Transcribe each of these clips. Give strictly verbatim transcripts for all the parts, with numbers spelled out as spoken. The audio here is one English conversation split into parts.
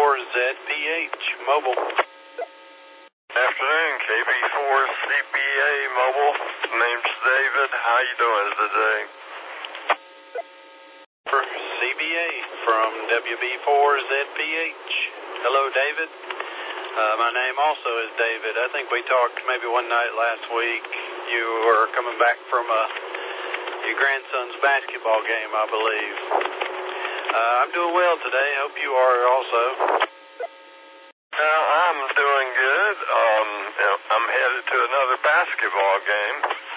four Z P H Mobile. Afternoon, K B four C B A Mobile. Name's David. How you doing today? For C B A from W B four Z P H. Hello, David. Uh, my name also is David. I think we talked maybe one night last week. You were coming back from a, your grandson's basketball game, I believe. Uh, I'm doing well today. Hope you are also. Well, I'm doing good. Um, I'm headed to another basketball game.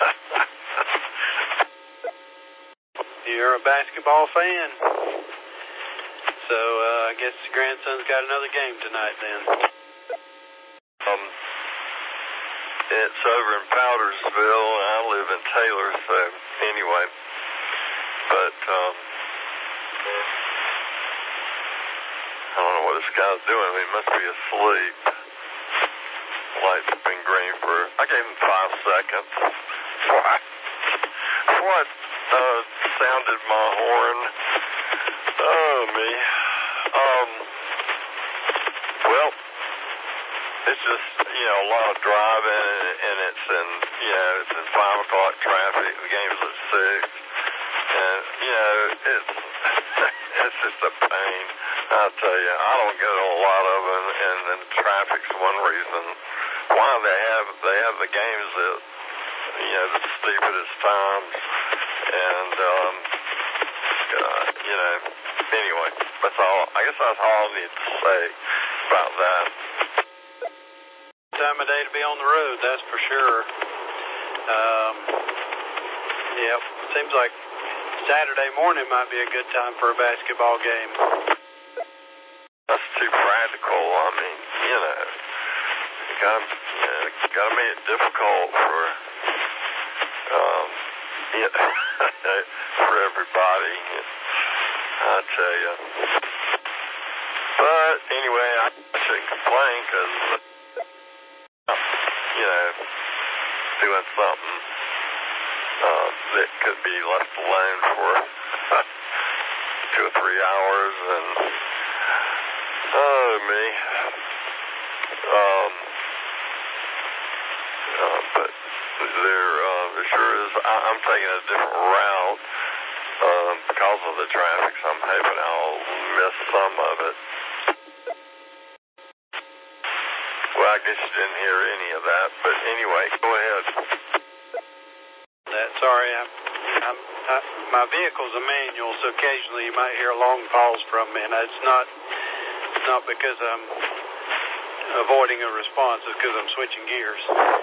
You're a basketball fan. So uh, I guess your grandson's got another game tonight then. Um, it's over in Powdersville, and I live in Taylor, so anyway. But, um, I don't know what this guy's doing. He must be asleep. Lights have been green for, I gave him five seconds. What? What, uh, sounded my horn? Oh, me. Um, well, it's just, you know, a lot of driving, and, and it's in, you know, it's in five o'clock traffic. The game's at six. And, you know, it's, it's just a pain. I'll tell you, I don't get a lot of them, and, and traffic's one reason why they have, they have the games at, you know, the stupidest times. And, um, uh, you know, anyway, that's all, I guess that's all I need to say about that. Time of day to be on the road, that's for sure. Um, yeah, seems like Saturday morning might be a good time for a basketball game. That's too practical. I mean, you know, you gotta, you know, you gotta make it difficult for, um, you know, for everybody. I tell you. But anyway, I shouldn't complain because, you know, doing something uh, that could be left alone for two or three hours, and oh me, um, uh, but there, uh, there sure is. I, I'm taking a different route um, because of the traffic. So I'm hoping I'll miss some of it. Well, I guess you didn't hear any of that, but anyway, go ahead. That, sorry, I'm, I'm, I, my vehicle's a manual, so occasionally you might hear a long pause from me, and it's not, it's not because I'm avoiding a response, it's because I'm switching gears.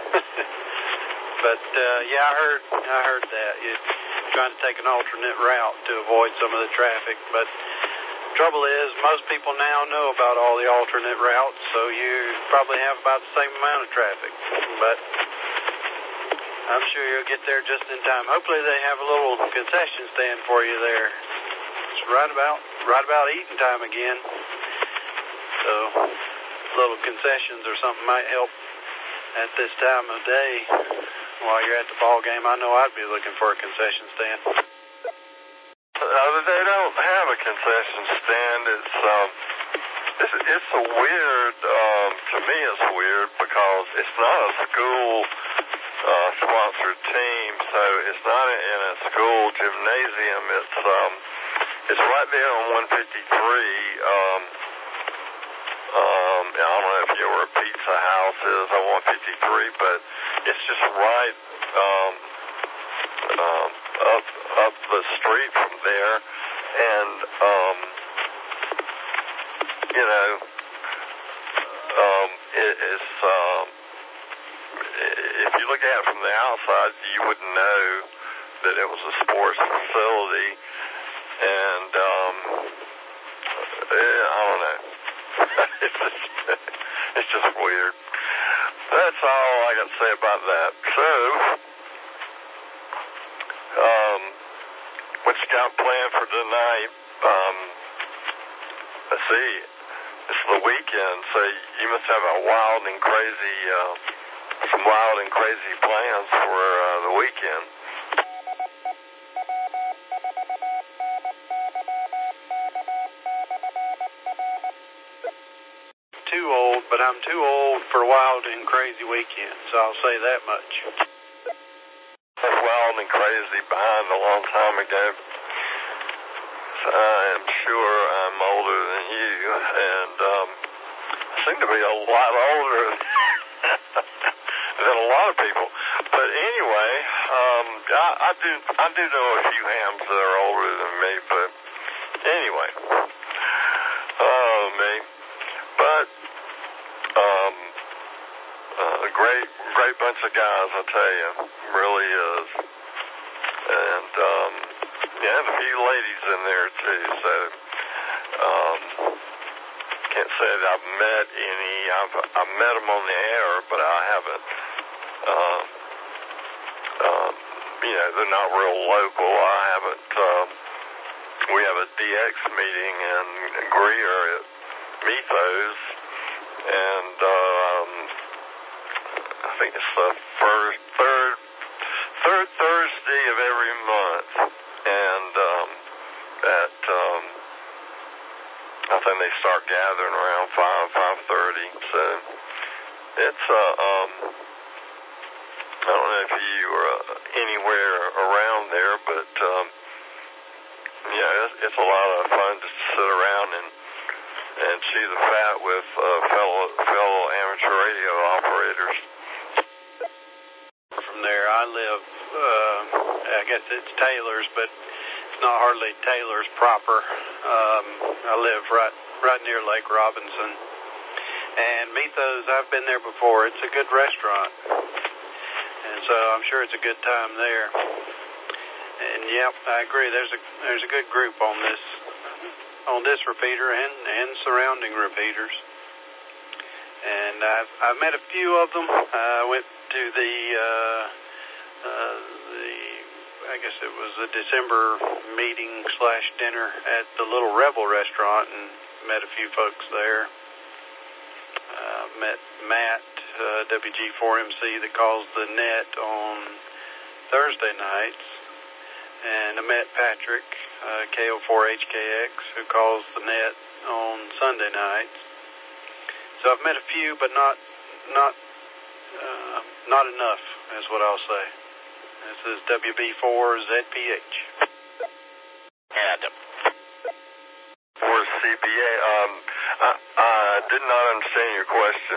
But, uh, yeah, I heard, I heard that. You're trying to take an alternate route to avoid some of the traffic, but trouble is, most people now know about all the alternate routes, so you probably have about the same amount of traffic. But I'm sure you'll get there just in time. Hopefully they have a little concession stand for you there. It's right about right about eating time again. So little concessions or something might help at this time of day while you're at the ball game. I know I'd be looking for a concession stand. Uh, they don't have a concession stand. It's um, it's, it's a weird. Um, to me, it's weird because it's not a school uh, sponsored team, so it's not in a school gymnasium. It's um, it's right there on one fifty-three. Um, um, I don't know if you know where Pizza House is on one fifty-three, but it's just right. Um, um, up up the street from there, and um, you know, um, it, it's um, if you look at it from the outside, you wouldn't know that it was a sports facility, and um, I don't know. it's just it's just weird. That's all I got to say about that. So. Um, what you got planned for tonight? Um, let's see. It's the weekend, so you must have a wild and crazy, uh, some wild and crazy plans for uh, the weekend. too old, but I'm too old for wild and crazy weekends. I'll say that much. Wild and crazy behind a long time ago. So I am sure I'm older than you, and um, I seem to be a lot older than a lot of people. But anyway, um, I, I do I do know a few hams that are older than me, but anyway, oh me. But um, uh, a great great bunch of guys, I tell you, really is, and um, yeah, and a few ladies in there too. So um, can't say that I've met any. I've I've met them on the air, but I haven't. Um, um, you know, they're not real local. I haven't. Um, we have a D X meeting in Greer at Mythos, and um, I think it's the first, third, third Thursday of every month, and um, at um, I think they start gathering around five, five thirty. So it's uh, um, I don't know if you are uh, anywhere around there, but um, yeah, it's, it's a lot of fun to sit around and and chew the fat with uh, fellow fellow amateur radio operators. From there, I live. Uh, I guess it's Taylor's, but it's not hardly Taylor's proper. Um, I live right right near Lake Robinson, and Mythos. I've been there before. It's a good restaurant, and so I'm sure it's a good time there. And yep, I agree. There's a there's a good group on this on this repeater and, and surrounding repeaters. And I've I've met a few of them. I went to the uh, uh, the I guess it was a December meeting slash dinner at the Little Rebel restaurant and met a few folks there. Uh, met Matt uh, W G four M C that calls the net on Thursday nights. And I met Patrick, uh, K O four H K X, who calls the net on Sunday nights. So I've met a few, but not not uh, not enough, is what I'll say. This is W B four Z P H. Adam. For C P A, um, I, I did not understand your question.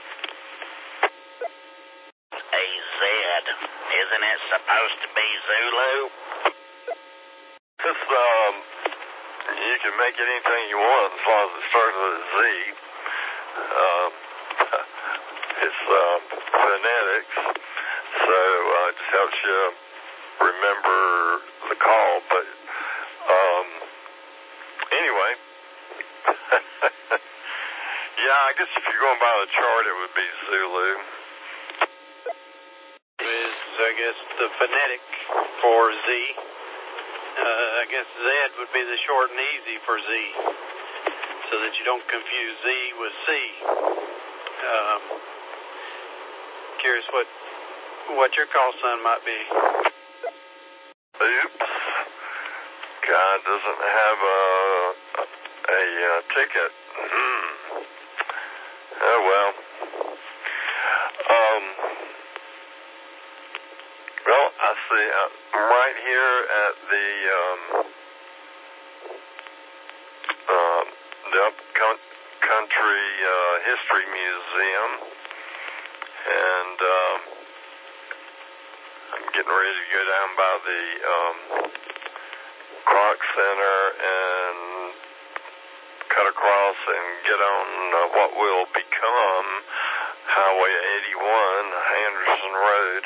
A Z, isn't it supposed to be Zulu? It's, um, you can make it anything you want as long as it starts with a Z. Um, it's um, phonetics, so uh, it just helps you remember the call. But um, anyway, yeah, I guess if you're going by the chart, it would be Zulu. Is, I guess, the phonetic for Z. Uh, I guess Z would be the short and easy for Z, so that you don't confuse Z with C. Um, curious what what your call sign might be. Oops. God doesn't have a a, a, a ticket. Hmm. Oh well. Um. Well, I see. Uh, I'm right here at the um, um, the Upcountry uh, History Museum, and um, I'm getting ready to go down by the um, Kroc Center and cut across and get on uh, what will become Highway eighty-one, Anderson Road.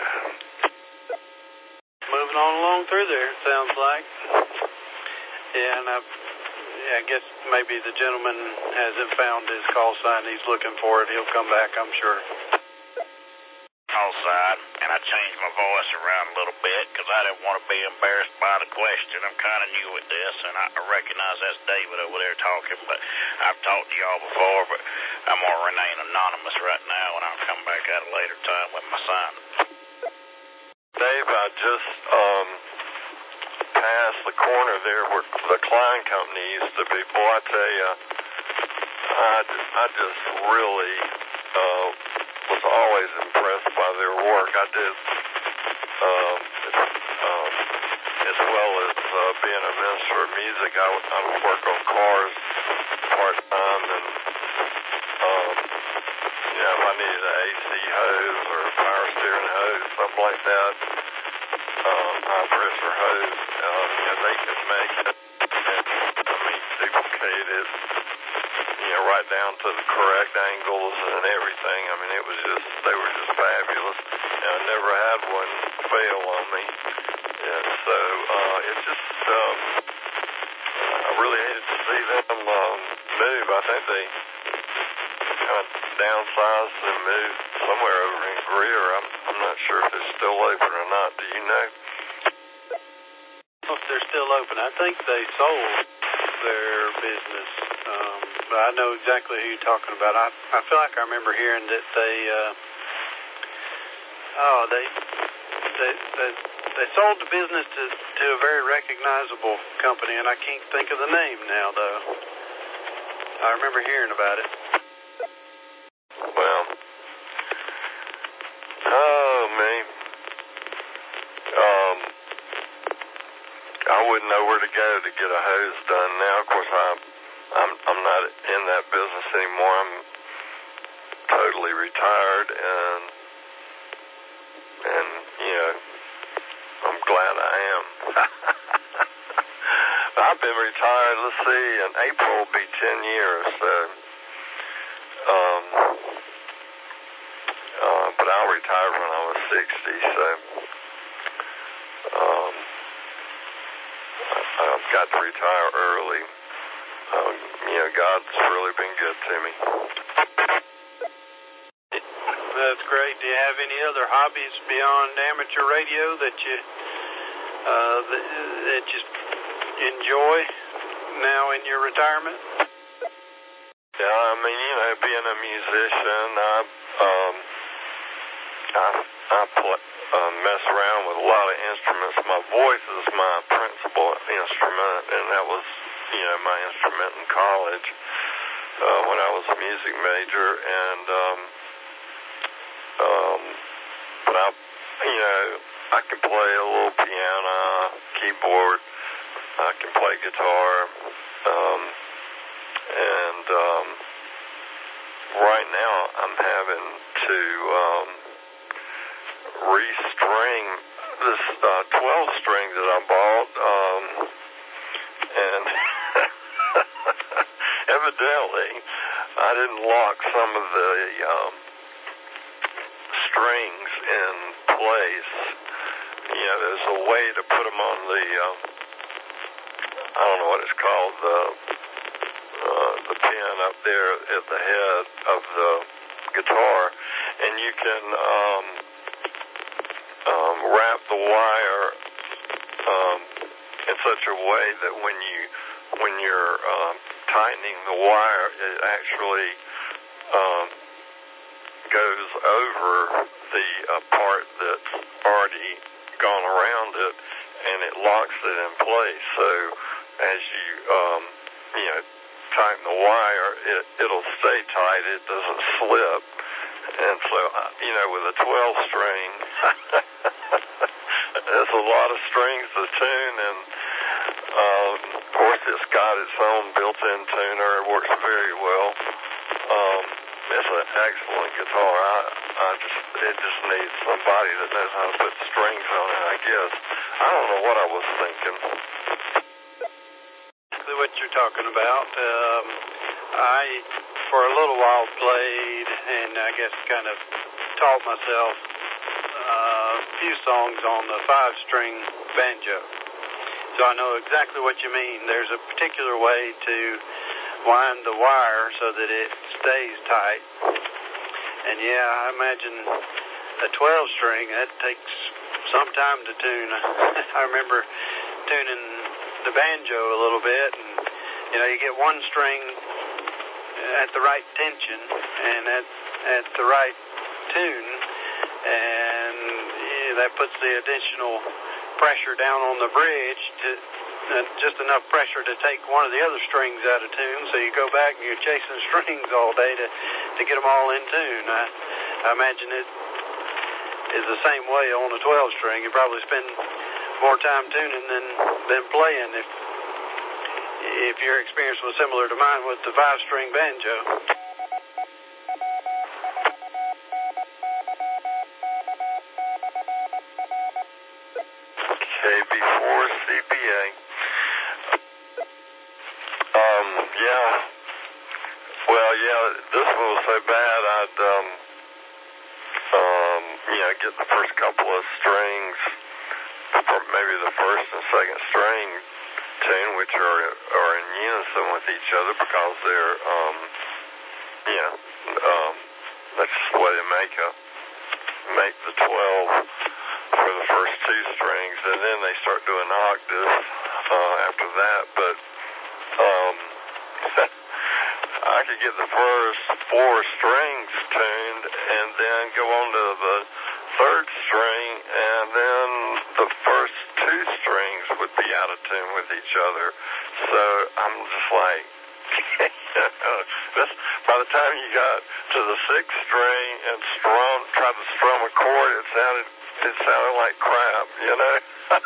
Moving on along through there, it sounds like. Yeah, and I've, yeah, I guess maybe the gentleman hasn't found his call sign. He's looking for it. He'll come back, I'm sure. Call sign, and I changed my voice around a little bit because I didn't want to be embarrassed by the question. I'm kind of new at this, and I recognize that's David over there talking, but I've talked to y'all before, but I'm going to remain anonymous right now, and I'll come back at a later time with my sign. Dave, I just um, passed the corner there where the Klein Company used to be. Boy, I tell you, I I just, I just really uh, was always impressed by their work. I did, um, um, as well as uh, being a minister of music, I would, I would work on cars part-time, and um, you know, if I needed an A C hose or a power steering hose, something like that, um, high pressure hose, uh, you know, they could make it, and I mean, duplicate it, you know, right down to the correct angles and everything. I mean, it was just, they were just fabulous, and I never had one fail on me, and so uh, it just, um, I really hated to see them um, move. I think they kind of downsized and moved somewhere over in Greer. I'm, I'm not sure if they're still open or not. Do you know? If they're still open, I think they sold their business, um, but I know exactly who you're talking about. I, I feel like I remember hearing that they, uh, oh, they, they, they, they sold the business to, to a very recognizable company, and I can't think of the name now, though. I remember hearing about it. Well, oh, me. Um, I wouldn't know where to go to get a hose done now. Of course, I'm, I'm, I'm not in that business anymore. I'm totally retired, and, and, you know, I'm glad I am. I've been retired, let's see, in April will be ten years, so, um, uh, but I retired when I was sixty, so, um, I've got to retire early. Um, you know, God's really been good to me. That's great. Do you have any other hobbies beyond amateur radio that you uh, that, that you enjoy now in your retirement? Yeah, I mean, you know, being a musician, I um, I, I play, uh, mess around with a lot of instruments. My voice is my principal instrument, and that was, you know, my instrument in college uh, when I was a music major, and um, um, but I, you know, I can play a little piano, keyboard, I can play guitar, um, and um, right now I'm having to um, restring this uh, twelve string that I bought, um, and evidently I didn't lock some of the um, strings in place. You know, there's a way to put them on the, um, I don't know what it's called, the uh, the pin up there at the head of the guitar, and you can um, um, wrap the wire um, in such a way that when you when you're um, tightening the wire, it actually um, goes over the uh, part that's already gone around it, and it locks it in place. So as you um, you know tighten the wire, it it'll stay tight. It doesn't slip. And so uh, you know, with a twelve string, there's a lot of strings to tune, and um, of course it's got its own built-in tuner. It works very well. Um, it's an excellent guitar. I, I just, it just needs somebody that knows how to put strings on it, I guess. I don't know what I was thinking. Exactly what you're talking about. Um, I, for a little while, played and I guess kind of taught myself uh, a few songs on the five-string banjo. So I know exactly what you mean. There's a particular way to wind the wire so that it stays tight. And yeah, I imagine a twelve string, that takes some time to tune. I remember tuning the banjo a little bit, and you know, you get one string at the right tension and at at the right tune, and yeah, that puts the additional pressure down on the bridge to uh, just enough pressure to take one of the other strings out of tune, so you go back and you're chasing strings all day to, to get them all in tune. I, I imagine it is the same way on a twelve string. You probably spend more time tuning than, than playing if, if your experience was similar to mine with the five-string banjo. K B four C B A. Um, yeah. Well, yeah, this one was so bad, I'd, um, um, you know, get the first couple of strings, maybe the first and second string tune, which are, are in unison with each other because they're, um, you know, um, that's just the way they make a, make the twelve for the first two strings, and then they start doing octaves uh, after that. But um, I could get the first four strings tuned, and then go on to the third string, and then the first two strings would be out of tune with each other. So I'm just like, this, by the time you got to the sixth string and strum, tried to strum a chord, it sounded it sounded like crap, you know.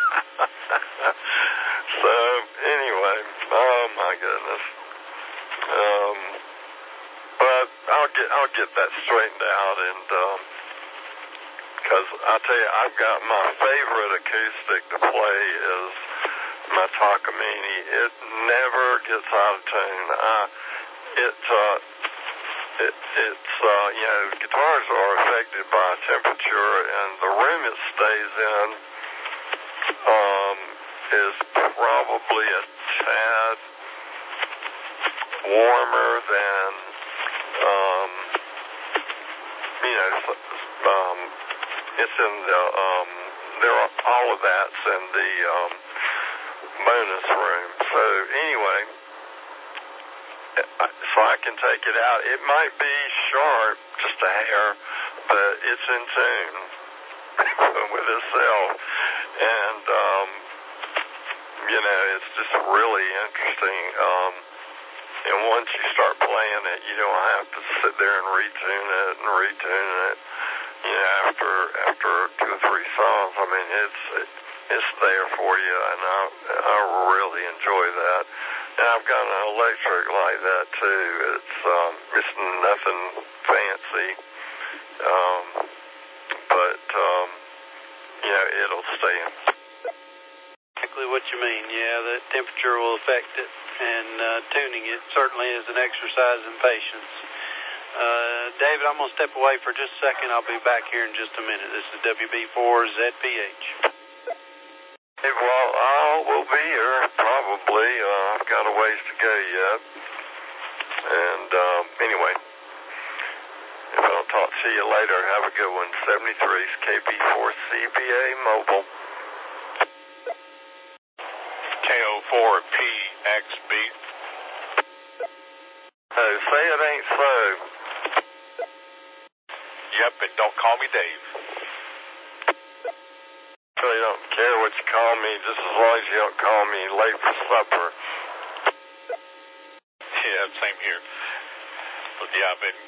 So anyway, oh my goodness. Um, but I'll get I'll get that straightened out, and um, because I'll tell you, I've got my favorite acoustic to play is my Takamine. It never gets out of tune. Uh, it, uh, it, it's, uh, you know, guitars are affected by temperature, and the room it stays in um, is probably a tad warmer than, um, you know, um, it's in the, um, there are all of that's in the, um, bonus room. So anyway, so I can take it out. It might be sharp, just a hair, but it's in tune with itself. And, um, you know, it's just really interesting. Um, and once you start playing it, you don't have to sit there and retune it and retune it. You know, after after two or three songs, I mean, it's it, it's there for you, and I I really enjoy that. And I've got an electric like that too. It's um it's nothing fancy, um, but um, you know, it'll stay in. Exactly what you mean. Yeah, the temperature will affect it, and uh, tuning it certainly is an exercise in patience. Uh, David, I'm going to step away for just a second. I'll be back here in just a minute. This is W B four Z P H. Hey, well, I will be here probably. Uh, I've got a ways to go yet. And um, anyway, if I don't talk to you later, have a good one. seventy-three is K B four C B A Mobile. K O four P X B. Oh, say it ain't so. Yep, and don't call me Dave. I really don't care what you call me, just as long as you don't call me late for supper. Yeah, same here. But yeah, I've been,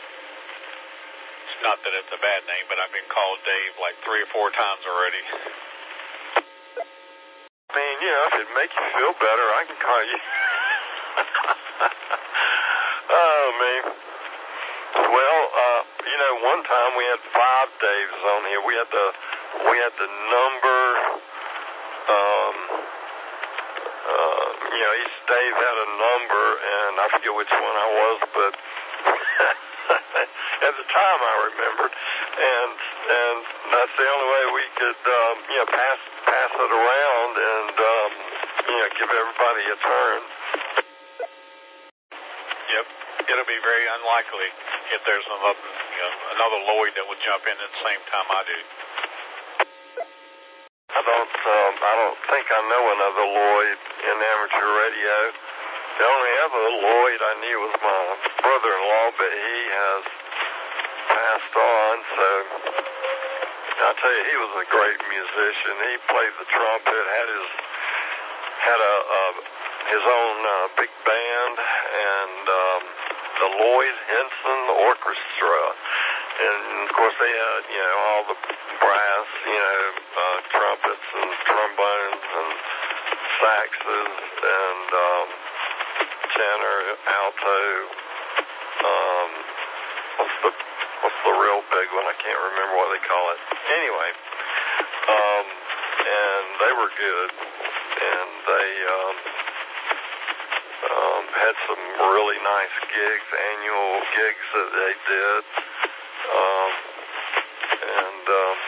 it's not that it's a bad name, but I've been called Dave like three or four times already. I mean, you know, if it'd make you feel better, I can call you. Oh, man. Well, uh, you know, one time we had five Daves on here. We had the, we had the number, um, uh, you know, each Dave had a number, and I forget which one I was, but at the time I remembered, and and that's the only way we could, um, you know, pass pass it around and, um, you know, give everybody a turn. Yep, it'll be very unlikely if there's another, you know, another Lloyd that would jump in at the same time I do. I don't, um, I don't think I know another Lloyd in amateur radio. The only other Lloyd I knew was my brother-in-law, but he has passed on. So I tell you, he was a great musician. He played the trumpet, had his had a, a his own uh, big band, and um, the Lloyd Henson Orchestra. And, of course, they had, you know, all the brass, you know, uh, trumpets and trombones and saxes and um, tenor, alto. Um, what's the what's the real big one? I can't remember what they call it. Anyway, um, and they were good, and they um, um, had some really nice gigs, annual gigs that they did. Um, and um,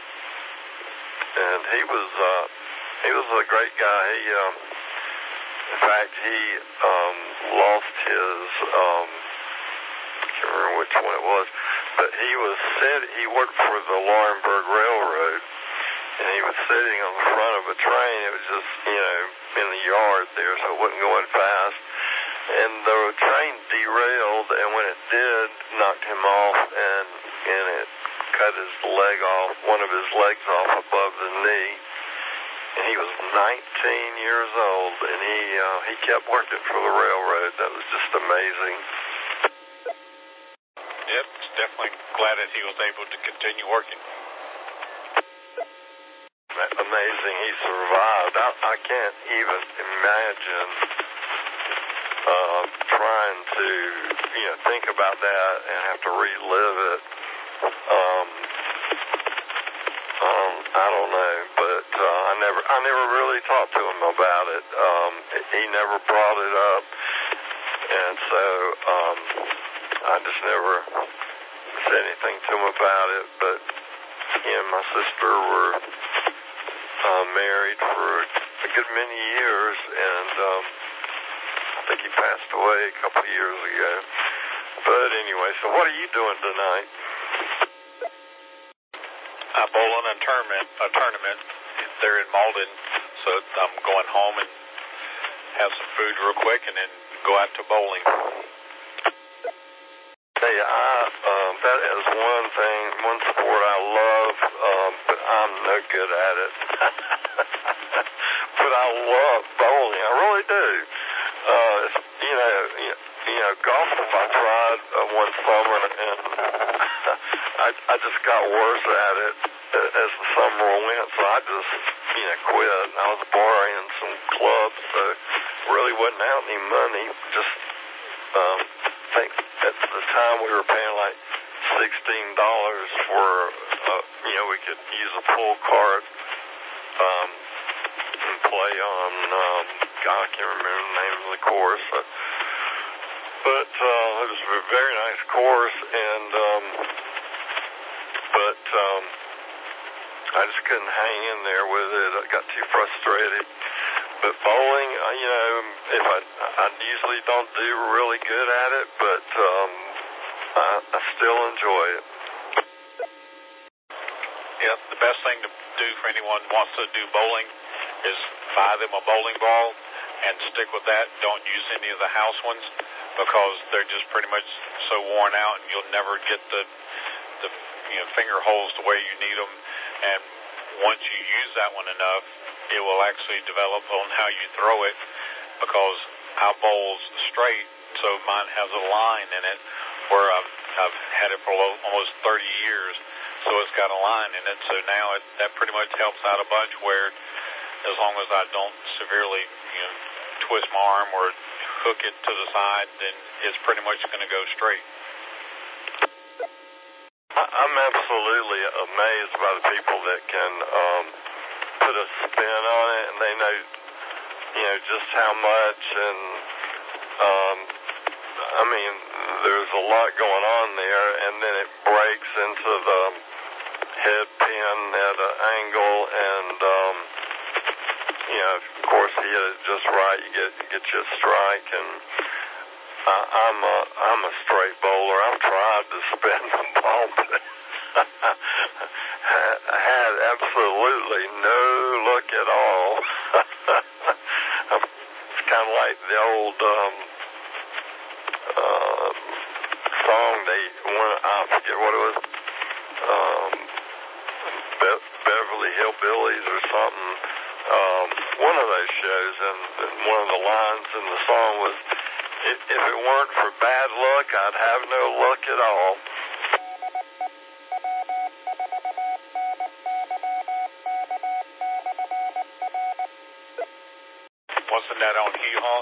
and he was uh, he was a great guy. He, um, in fact, he um, lost his um, I can't remember which one it was, but he was said he worked for the Laurinburg Railroad, and he was sitting on the front of a train. It was just, you know, in the yard there, so it wasn't going fast. And the train derailed, and when it did, knocked him off, and and it cut his leg off, one of his legs off above the knee. And he was nineteen years old, and he uh, he kept working for the railroad. That was just amazing. Yep, it's definitely glad that he was able to continue working. Amazing, he survived. I, I can't even imagine uh, trying to, you know, think about that and have to relive it. Um, um, I don't know, but uh, I never, I never really talked to him about it. Um, he never brought it up, and so um, I just never said anything to him about it. But he and my sister were uh, married for a good many years, and um, I think he passed away a couple of years ago. But anyway, so what are you doing tonight? I'm bowling a tournament, a tournament there in Malden, so I'm going home and have some food real quick and then go out to bowling. Hey, I, um, that is one thing, one sport I love, um, but I'm no good at it. But I love bowling, I really do. Uh, you know, you, you know, golf I tried uh, one summer, and I, I just got worse at it as the summer went, so I just, you know, quit. I was borrowing some clubs, so really wasn't out any money. Just, um, I think at the time we were paying like sixteen dollars for, uh, you know, we could use a pull cart, um, and play on, um, God, I can't remember the name of the course, uh, but, uh, it was a very nice course, and, um, but, um, I just couldn't hang in there with it. I got too frustrated. But bowling, uh, you know, if I, I usually don't do really good at it, but um, I, I still enjoy it. Yep, the best thing to do for anyone who wants to do bowling is buy them a bowling ball and stick with that. Don't use any of the house ones because they're just pretty much so worn out, and you'll never get the the you know finger holes the way you need them. And once you use that one enough, it will actually develop on how you throw it, because I bowl's straight, so mine has a line in it where I've, I've had it for almost thirty years, so it's got a line in it. So now it, that pretty much helps out a bunch, where as long as I don't severely, you know, twist my arm or hook it to the side, then it's pretty much going to go straight. I'm absolutely amazed by the people that can um, put a spin on it, and they know, you know, just how much. And um, I mean, there's a lot going on there, and then it breaks into the head pin at an angle, and um, you know, of course, he hit it just right. You get you get your strike, and I, I'm a I'm a straight bowler. I've tried to spin the ball, but I had absolutely no luck at all. It's kind of like the old um, uh, song they one I forget what it was, um, Be- Beverly Hillbillies or something. Um, one of those shows, and, and one of the lines in the song was, if, if it weren't for bad luck, I'd have no luck at all. Wasn't that on Hee Haw?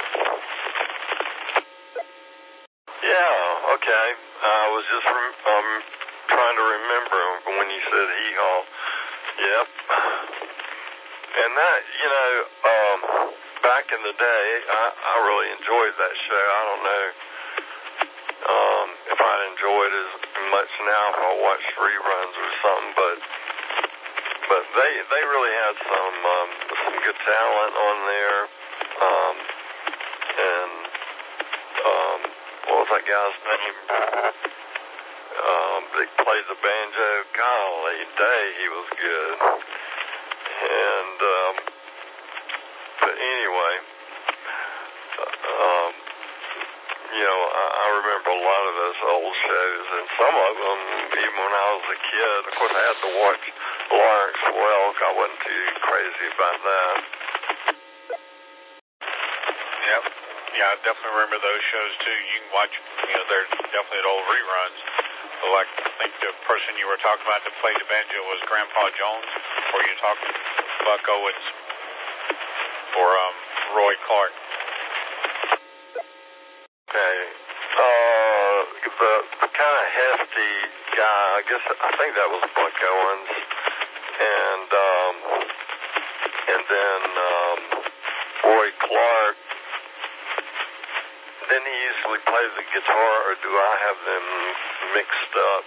Yeah, okay. I was just rem- um, trying to remember when you said Hee Haw. Yep. And that, you know, um, back in the day, I, I really enjoyed that show. I don't know um, if I'd enjoy it as much now if I watched reruns or something, but but they they really had some um, some good talent on there. Um, and um, what was that guy's name? Um, they played the banjo. Golly day, he was good. And um, but anyway, um, you know, I, I remember a lot of those old shows, and some of them, even when I was a kid. Of course, I had to watch Lawrence Welk. I wasn't too crazy about that. Yep. Yeah, I definitely remember those shows too. You can watch, you know, they're definitely old reruns. But like, I think the person you were talking about that played the banjo was Grandpa Jones, or you talking Buck Owens or um, Roy Clark? Okay. Uh, the, the kind of hefty guy, I guess, I think that was Buck Owens. And, um, and then, um, Roy Clark. Then he usually plays the guitar, or do I have them mixed up?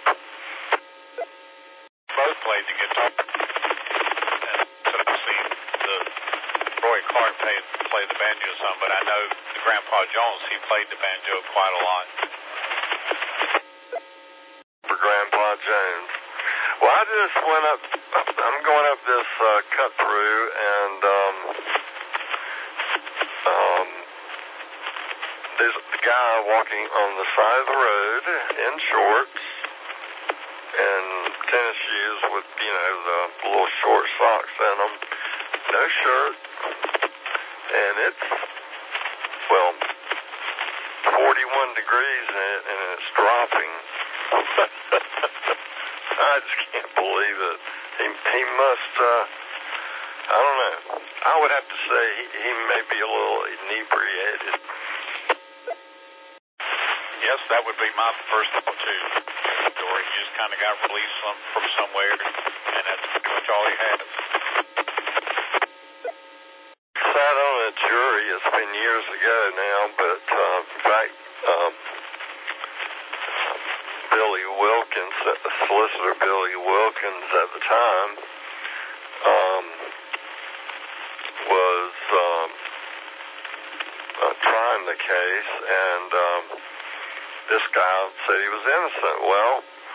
Both played the guitar. And so I've seen the Roy Clark play, play the banjo some, but I know the Grandpa Jones, he played the banjo quite a lot. For Grandpa Jones. Well, I just went up, I'm going up this uh, cut through, and um, um, there's a guy walking on the side of the road in shorts and tennis shoes with, you know, the little short socks in them, no shirt, and it's, well, forty-one degrees in it, and it's dropping. I just can't believe it. He, he must, uh, I don't know. I would have to say he, he may be a little inebriated. Yes, that would be my first thought too. Or he just kind of got released from, from somewhere, and that's pretty much all he has. Sat on a jury. It's been years ago now, but uh, in fact, um, Billy Wilkins, solicitor Billy Wilkins at the time, um, was um, uh, trying the case, and um, this guy said he was innocent. Well,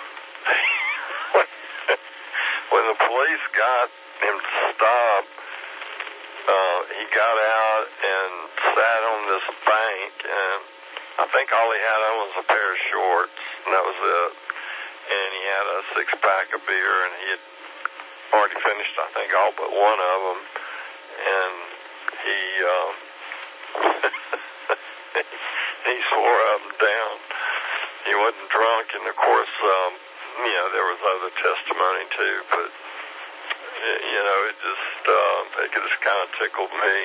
when the police got him to stop, uh, he got out and sat on this bank, and I think all he had on was a pair of shorts, and that was it. And he had a six-pack of beer, and he had already finished, I think, all but one of them. And he, um, he swore up and down he wasn't drunk, and of course, um, you know, there was other testimony too, but, you know, it just, uh, it just kind of tickled me.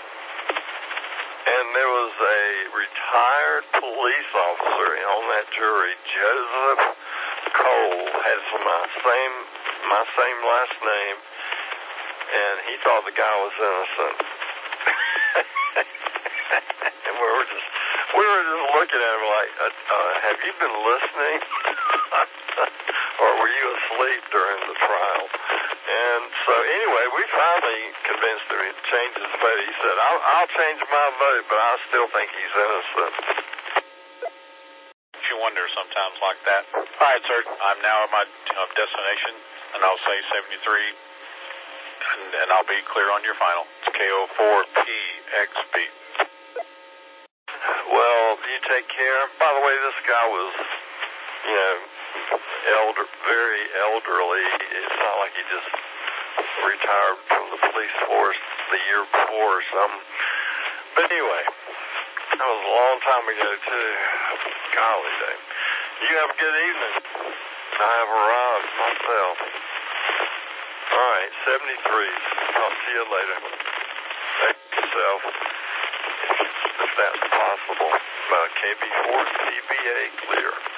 And there was a retired police officer on that jury, Joseph Cole, had my same, my same last name, and he thought the guy was innocent. And we were just, we were just looking at him like, uh, uh, have you been listening? Or were you asleep during the trial? And so anyway, we finally convinced him to change his vote. He said, I'll, I'll change my vote, but I still think he's innocent. You wonder sometimes like that. All right, sir. I'm now at my uh, destination, and I'll say seventy-three, and, and I'll be clear on your final. It's K O four P X B. Well, you take care. By the way, this guy was, you know, elder, very elderly. It's not like he just retired from the police force the year before or something. But anyway, that was a long time ago, too. Golly, Dave. You have a good evening. I have arrived myself. All right, seventy-threes. Talk to you later. Take yourself, if that's possible. Uh, K B four C B A clear.